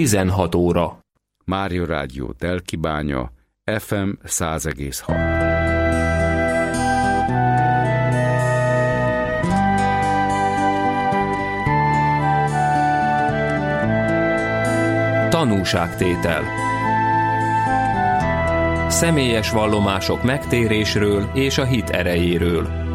16 óra. Mária Rádió Telkibánya, FM 100,6. Tanúságtétel. Személyes vallomások megtérésről és a hit erejéről.